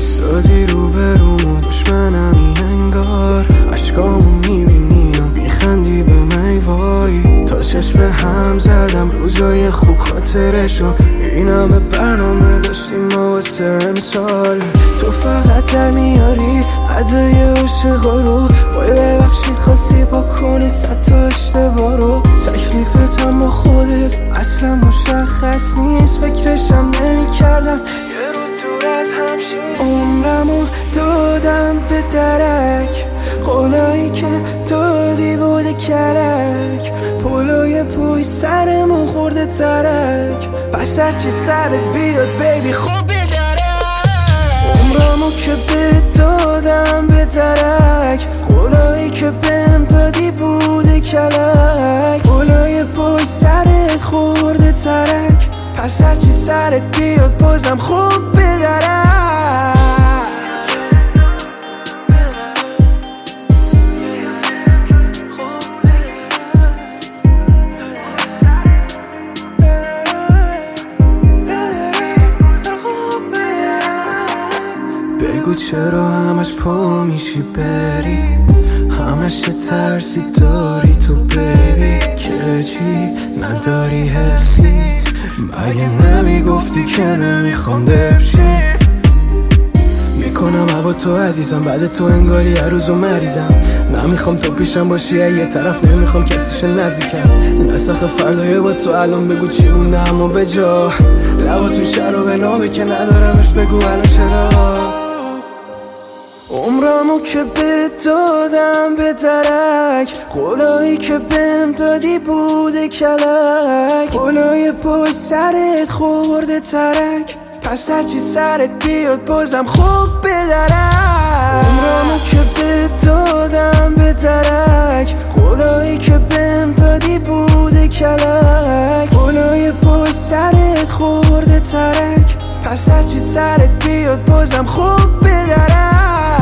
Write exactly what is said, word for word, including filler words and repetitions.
ایستادی رو برومو دشمنمی انگار، عشقامو میبینی و میخندی به می وای. تا چشم هم زدم روزای خوب خاطرشو، این همه برنامه داشتیم ما واسه امسال. تو فقط در میاری ادای عشقا رو، وای ببخشید خواستی با کنی صد تا اشتباه رو. تکلیفت هم با خودت اصلا مشخص نیست، فکرشم نمی کردم یه رو دور از همشی. عمرمو دادم به درک، قولایی که دادی بوده کلک، پولوی پوی سرمون خورده ترک، پس هرچی سرت بیاد بیبی خوب بدرک. عمرمو که به دادم به درک، قولایی که بهم دادی بوده کلک، پولوی پوی سرت خورده ترک، پس هرچی سرت بیاد بازم خوب بدرک. بگو چرا همش پا میشی بری، همش ترسی داری تو بیبی، که چی نداری حسی، مگه نمیگفتی که نمیخوام دبشی. میکنم هوا تو عزیزم، بعد تو انگاری هر روزو مریضم، نمیخوام تو پیشم باشی یه طرف، نمیخوام کسیش نزدیکم. نسخ فردای با تو الان بگو چی اونه اما به جا، لبا تو شرو به نامه که ندارمش بگو الان چرا. عمرمو که به دادم به درک، قولایی که بهم دادی بوده کلک، قولای پای سرت خورده ترک، پس هرچی سرت بیاد بازم خوب بدرک. عمرمو که به دادم به درک، قولایی که بهم دادی بوده کلک، قولای پای سرت خورده ترک، پس هرچی سرت بیاد بازم خوب بدرک.